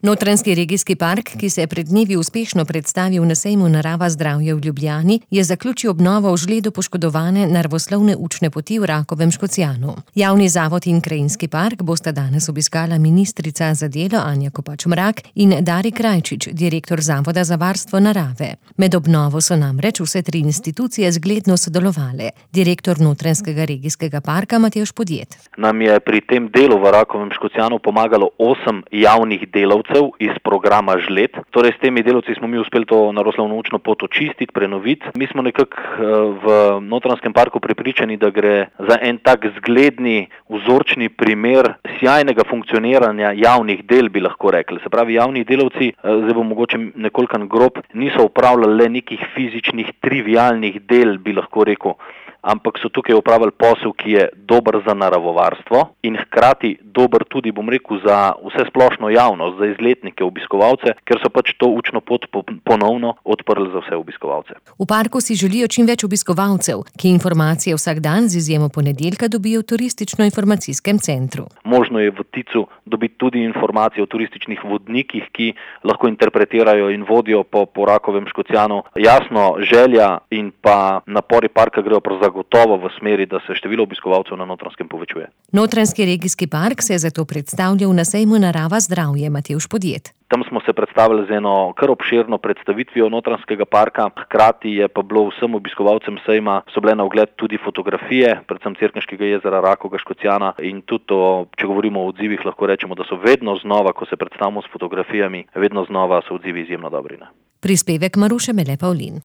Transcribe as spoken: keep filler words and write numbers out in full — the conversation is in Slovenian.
Notranjski regijski park, ki se je pred dnevi uspešno predstavil na sejmu Narava zdravje v Ljubljani, je zaključil obnovo v žledu poškodovane naravoslovne učne poti v Rakovem Škocjanu. Javni zavod in krajinski park bosta danes obiskala ministrica za delo Anja Kopač Mrak in Dari Krajčič, direktor Zavoda za varstvo narave. Med obnovo so namreč vse tri institucije zgledno sodelovale. Direktor Notranjskega regijskega parka Matevž Podjed. Nam je pri tem delu v Rakovem Škocjanu pomagalo osem javnih delavcev iz programa Žled. Torej s temi delavci smo mi uspeli to naravoslovno učno pot očistiti, prenoviti. Mi smo nekako v Notranjskem parku prepričani, da gre za en tak zgledni, vzorčni primer sjajnega funkcioniranja javnih del, bi lahko rekli. Se pravi, javni delavci, zdaj bo mogoče nekoliko grob, niso upravljali le nekih fizičnih, trivialnih del, bi lahko rekel, ampak so tukaj upravili posel, ki je dober za naravovarstvo in hkrati dober tudi, bom rekel, za vse splošno javnost, za izletnike, obiskovalce, ker so pač to učno pot ponovno odprli za vse obiskovalce. V parku si želijo čim več obiskovalcev, ki informacije vsak dan z izjemo ponedeljka dobijo v turistično-informacijskem centru. Možno je v Ticu dobiti tudi informacije o turističnih vodnikih, ki lahko interpretirajo in vodijo po, po Rakovem Škocjanu. Jasno, želja in pa napori parka grejo pravzaprav gotovo v smeri, da se število obiskovalcev na Notranjskem povečuje. Notranjski regijski park se je zato predstavljal na sejmu Narava zdravje Matevž Podjed. Tam smo se predstavili z eno kar obširno predstavitvijo Notranjskega parka, hkrati je pa bilo vsem obiskovalcem sejma so bile na ogled tudi fotografije, predvsem Cerkniškega jezera, Rakovega Škocjana in tudi, to, če govorimo o odzivih, lahko rečemo, da so vedno znova, ko se predstavimo s fotografijami, vedno znova so odzivi izjemno dobri. Prispevek Maruše Mele Pavlin.